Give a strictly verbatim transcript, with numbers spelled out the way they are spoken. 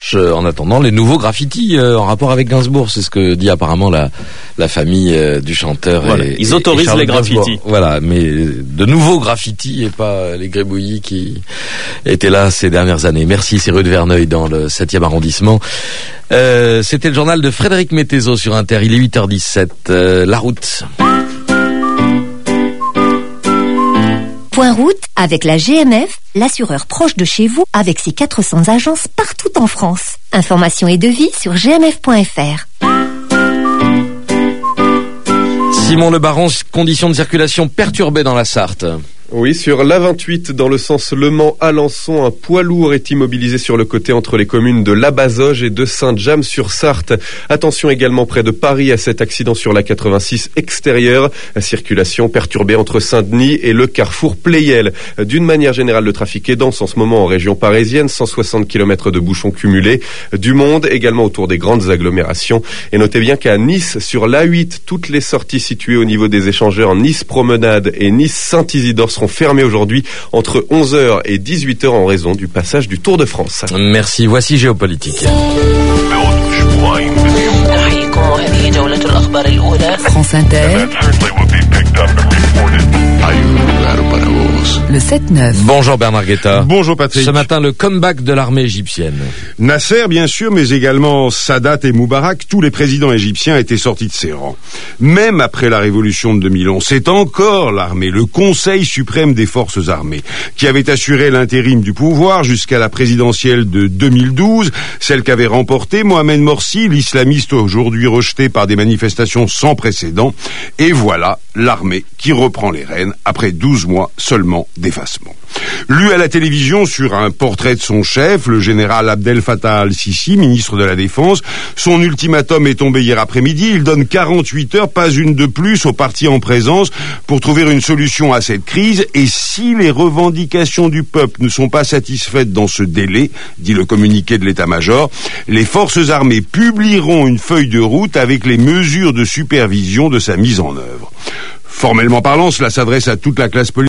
cherchent euh, en attendant les nouveaux graffitis euh, en rapport avec Gainsbourg. C'est ce que dit apparemment la, la famille euh, du chanteur. Voilà, et, ils et, autorisent et les graffitis. Gainsbourg. Voilà, mais de nouveaux graffitis et pas les grébouillis qui étaient là ces dernières années. Merci, c'est rue de Verneuil dans le septième arrondissement. Euh, c'était le journal de Frédéric Mettezo sur Inter. Il est huit heures dix-sept. Euh, la route. Point route avec la G M F, l'assureur proche de chez vous avec ses quatre cents agences partout en France. Informations et devis sur g m f point f r. Simon Le Baron, conditions de circulation perturbées dans la Sarthe. Oui, sur l'A vingt-huit, dans le sens Le Mans-Alençon, un poids lourd est immobilisé sur le côté entre les communes de La Bazoge et de Saint-James-sur-Sarthe. Attention également près de Paris à cet accident sur la quatre-vingt-six extérieure. La circulation perturbée entre Saint-Denis et le carrefour Pleyel. D'une manière générale, le trafic est dense en ce moment en région parisienne. cent soixante kilomètres de bouchons cumulés. Du monde également autour des grandes agglomérations. Et notez bien qu'à Nice, sur l'A huit, toutes les sorties situées au niveau des échangeurs Nice-Promenade et Nice-Saint-Isidore seront fermés aujourd'hui entre onze heures et dix-huit heures en raison du passage du Tour de France. Merci, voici Géopolitique. France Inter, le sept neuf. Bonjour Bernard Guetta. Bonjour Patrick. Ce matin, le comeback de l'armée égyptienne. Nasser, bien sûr, mais également Sadat et Moubarak, tous les présidents égyptiens étaient sortis de ses rangs. Même après la révolution de deux mille onze, c'est encore l'armée, le Conseil suprême des forces armées, qui avait assuré l'intérim du pouvoir jusqu'à la présidentielle de deux mille douze, celle qu'avait remportée Mohamed Morsi, l'islamiste aujourd'hui rejeté par des manifestations sans précédent. Et voilà l'armée qui reprend les rênes après douze mois seulement d'effacement. Lu à la télévision sur un portrait de son chef, le général Abdel Fattah al-Sisi, ministre de la Défense, son ultimatum est tombé hier après-midi. Il donne quarante-huit heures, pas une de plus, aux partis en présence pour trouver une solution à cette crise. Et si les revendications du peuple ne sont pas satisfaites dans ce délai, dit le communiqué de l'état-major, les forces armées publieront une feuille de route avec les mesures de supervision de sa mise en œuvre. Formellement parlant, cela s'adresse à toute la classe politique.